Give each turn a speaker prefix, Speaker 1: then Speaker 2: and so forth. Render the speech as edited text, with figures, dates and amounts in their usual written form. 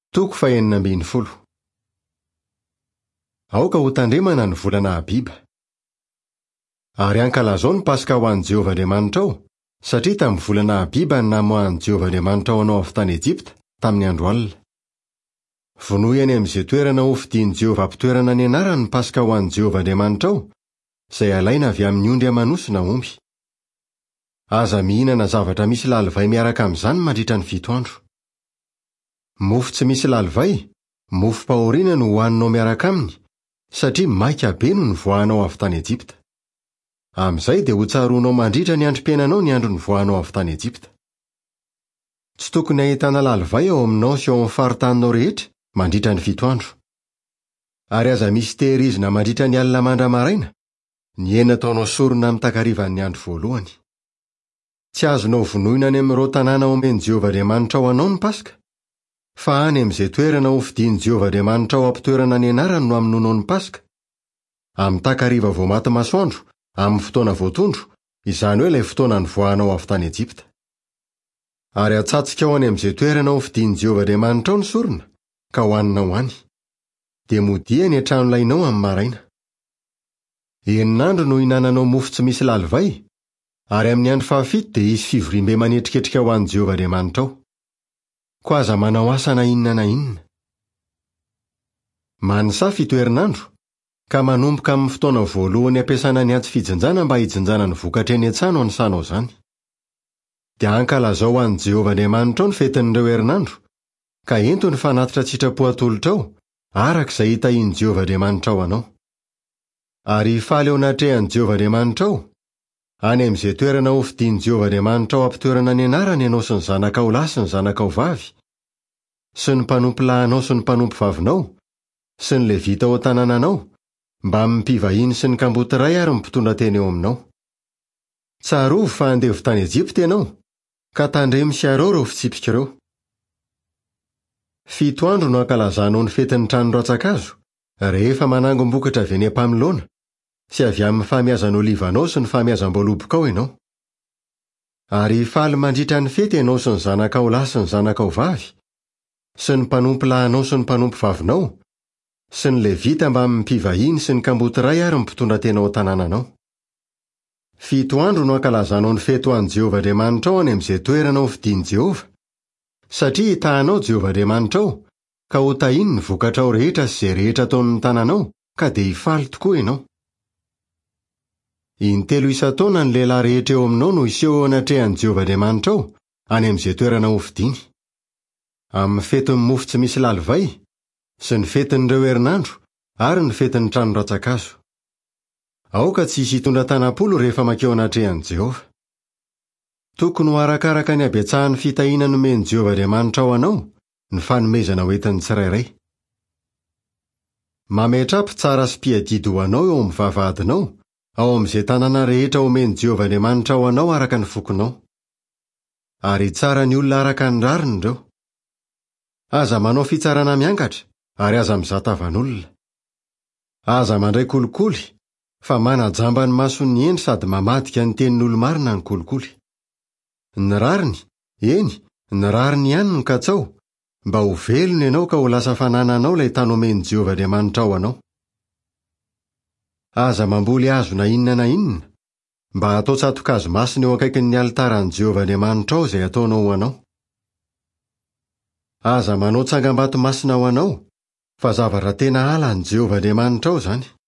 Speaker 1: Toko 4. Aoka ho tandremana ny volana Abiba. Ary ankalazao ny Paska ho an'i Jehovah Andriamanitra ao, satria tamin'ny volana Abiba ny namoahan'i Jehovah Andriamanitra ao anao avy tany Ejipta tamin'ny andro alina. Vonoy any amin'izay toerana hofidian'i Jehovah ampitoerana ny anarany ny Paska ho an'i Jehovah Andriamanitra ao, izay alaina avy amin'ny ondry amanosina omby. Aza mihinana zavatra misy lalivay miaraka amin'izany mandritra ny 7 andro. Mofo tsy misy lalivay, mofo pahoriana no hohaninao miaraka aminy, satria maika be no nivoahanao avy tany Ejipta. Amin'izay dia ho tsaroanao mandritra ny androm-piainanao ny andro nivoahanao avy tany Ejipta. Tsy tokony ahitana lalivay ao aminao sy ao amin'ny faritaninao rehetra mandritra ny 7 andro. Ary aza misy tehirizina mandritra ny alina mandramaraina, ny hena ataonao sorona amin'ny takarivan'ny andro voalohany. Tsy azonao vonoina any amin'ireo tanàna omen'i Jehovah Andriamanitra ao anao ny Paska, fa any amin'izay toerana hofidian'i Jehovah Andriamanitra ao ampitoerana ny anarany no hamonoanao ny Paska. Amin'ny takariva vao maty masoandro, amin'ny fotoana voatondro, izany hoe ilay fotoana nivoahanao avy tany Ejipta. Ary atsatsika ao any amin'izay toerana hofidian'i Jehovah Andriamanitra ao ny sorona, ka hohaninao any. Dia modia ny an-trano lainao amin'ny maraina. 9 andro no hinananao mofo tsy misy lalivay, ary amin'ny andro 7 dia hisy fivoriam-be manetriketrika ho an'i Jehovah Andriamanitra ao. Ko aza manao asa na inona na inona. Manisafy 7 herinandro, ka manomboka amin'ny fotoana voalohany ampiasana ny ady fijanjana mba hijanjana ny vokatra eny an-tsano anisanao izany. Dia ankalazao ho an'i Jehovah Andriamanitra ao ny fetin'ireo herinandro, ka ento ny fanatitra sitrapo atolotra ao, arak'izay hitahian'i Jehovah Andriamanitra ao anao. Ary faly ao anatrehan'i Jehovah Andriamanitra ao, any amin'izay toerana hofidian'i Jehovah Andriamanitra ao ampitoerana ny anarany ianao sy ny zanakao lahy sy ny zanakao vavy, sy ny mpanompo lahinao sy ny mpanompo vavinao, sy ny Levita ao an-tanànanao, mba mimpivahiny sy ny kamboty ray ary mimpitondra teny eo aminao. Tsarovy fa andevy tany Ejipta ianao, ka tandremo sy arao ireo fitsipika ireo. 7 andro no ankalazanao ny fetin'ny trano ratsakazo, rehefa manangom-bokatra avy any am-pamilona, sy avy amin'ny fahamiazana olivanao sy ny fahamiazam-boalobokao ianao. Ary faly mandritra ny fety ianao sy ny zanakao lahy sy ny zanakao vavy, sy ny mpanompo lahinao sy ny mpanompo vavinao, sy ny Levita mba mimpivahiny sy ny kamboty ray ary mimpitondra teny ao an-tanànanao. 7 andro no ankalazanao ny fety ho an'i Jehovah Andriamanitra ao any amin'izay toerana hofidian'i Jehovah, satria hitahanao Jehovah Andriamanitra ao, ka ho tahiny ny vokatra ao rehetra sy izay rehetra ataon'ny tanànao, ka dia hifaly tokoa ianao. 3 isan-taona ny lehilahy rehetra eo aminao no hiseho anatrehan'i Jehovah Andriamanitra ao, any amin'izay toerana hofidiny. Amin'ny fetin'ny mofo tsy misy lalivay, sy ny fetin'ireo herinandro, ary ny fetin'ny trano ratsakazo. Aoka tsy hisy hitondra tanam-polo rehefa mankeo anatrehan'i Jehovah. Tokony ho arakaraka ny habetsahan'ny fitahiana nomen'i Jehovah Andriamanitra ao anao, ny fanomezana hoentin'ny tsirairay. Mametrapy tsara sy piadidy ho anao eo amin'ny vavahadinao, ao amin'izay tanàna rehetra omen'i Jehovah Andriamanitra ao anao araka ny fokonao. Ary tsara ny olona araka ny rariny ireo. Aza manao fitsarana miankatra, ary aza mizatavan'olona. Aza mandray kolikoly, fa manajamba ny mason'ny eny sady mamadika ny tenin'olo-marina ny kolikoly. Ny rariny, eny, ny rariny ihany ny katsao, mba ho velony ianao ka ho lasa fanananao ilay tany omen'i Jehovah Andriamanitra ao anao. Aza mamboly hazo na inona, mba atao tsatokazo masina eo akaikin'ny alitaran'i Jehovah Andriamanitra ao izay ataonao ho anao. Aza manao tsangam-bato masina ho anao, fa zavatra tena halan'i Jehovah Andriamanitra ao izany.